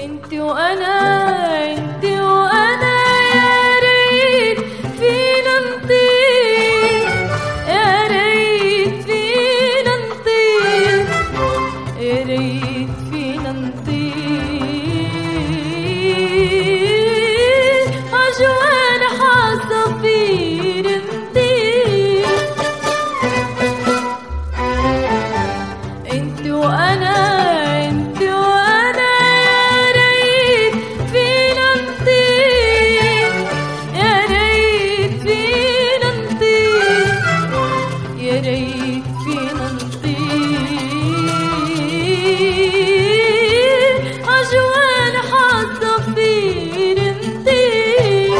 انت وانا انت وانا يا ريت فينا نطير، يا ريت فينا نطير، يا ريت فينا نطير عجوانح عصافير نطير. انت وانا انت وانا يا ريت فينا نطير، يا ريت فينا نطير، يا ريت فينا نطير عجوانح عصافير نطير.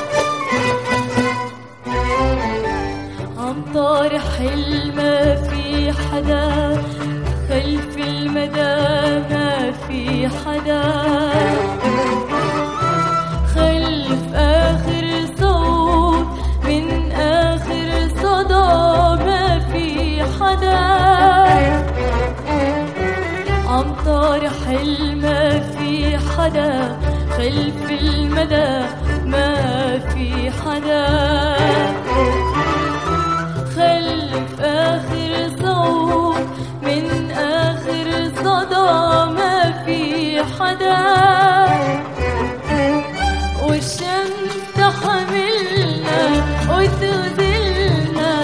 عم طارح ما في حدا خلف المدى، ما في حدا خلف آخر صوت من آخر صدى، ما في حدا عم طارح ما في حدا خلف المدى، ما في حدا خلف آخر صوت من آخر صدى، ما في حدا. والشمس تحملنا وتغزلنا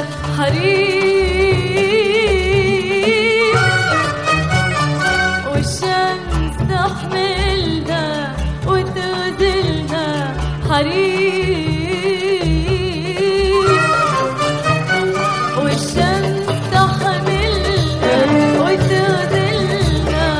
حريق، والشمس تحملنا وتغزلنا حريق، والشمس تحملنا وتغزلنا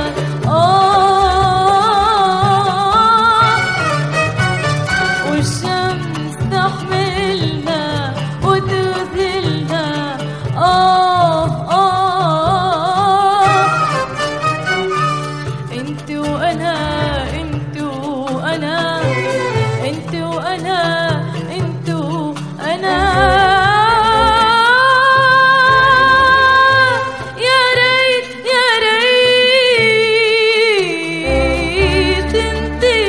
والشمس تحملنا وتغزلنا انت وانا انت وانا انت وانا انت وانا يا ريت يا ريت انتي.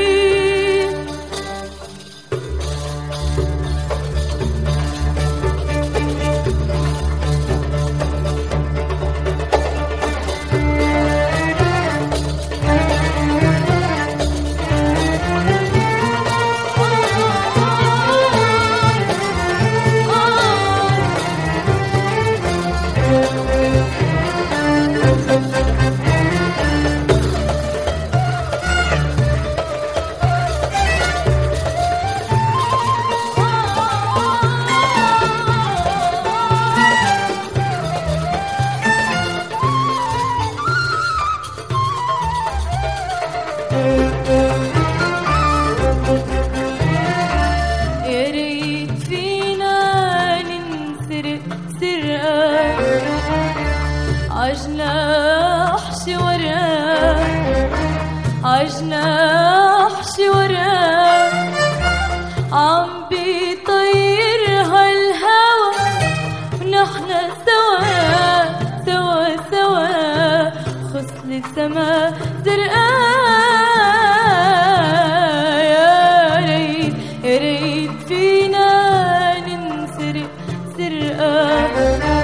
يا ريت فينا ننسرق سرقة عجناح شوارع، عجناح شوارع عم بيطير هالهوا، ونحن سوا سوا سوا خصل السما زرقاء. يا ريت فينا ننسرق سرقة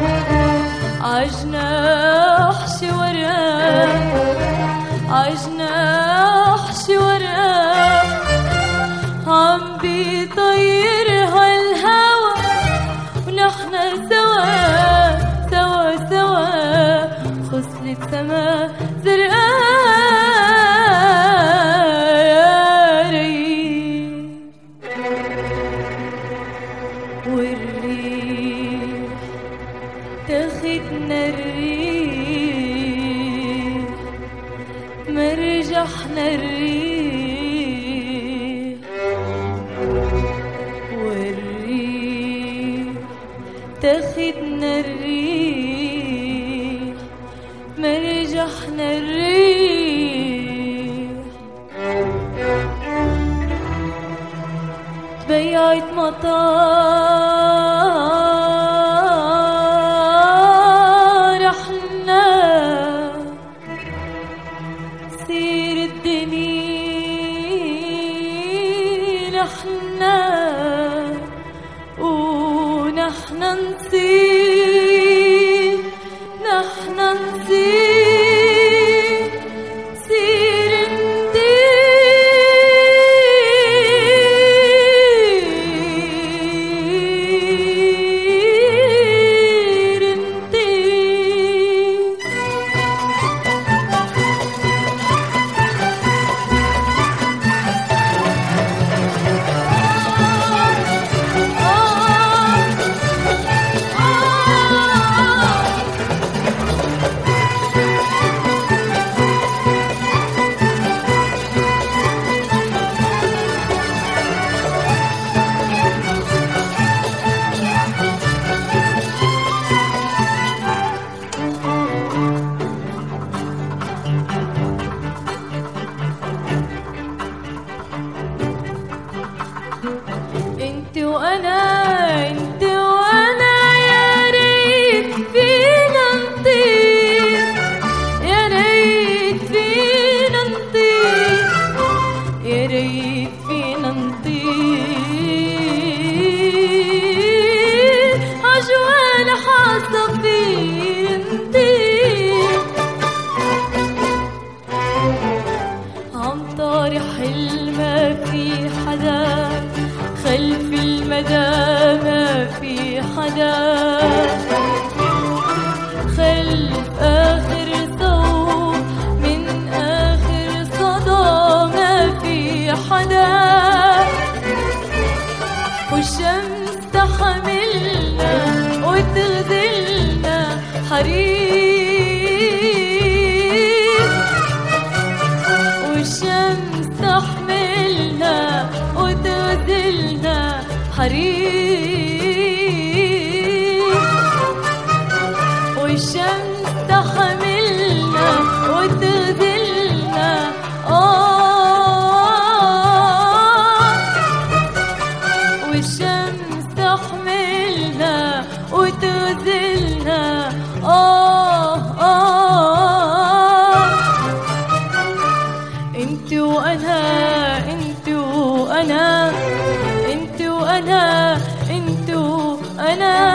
عجناح شوارع، عجناح شوارع عم بيطير هالهوا، ونحن سوا سوا سوا خصل السما زرقاء. يا ريت والريح تاخدنا الريح، مرجحنا الريح، والريح تاخدنا الريح، مرجحنا الريح. تبيعت مطارحنا، سير الدنيا نحنا ونحن نصير، نحن نصير سير ندير ندير. انت وانا، انت وانا، يا ريت فينا نطير، يا ريت فينا نطير، يا ريت فينا نطير عجوال حصافير نطير. عم طارح ما في حدا، خلف المدى ما في حدا، خلف آخر صوت من آخر صدى ما في حدا. والشمس تحملنا وتغزلنا حرير، والشمس تحملنا وتغزلنا حرير، والشمس تحملنا وتغزلنا والشمس تحملنا وتغزلنا انت وانا، انت وانا، انت وانا، انت وانا.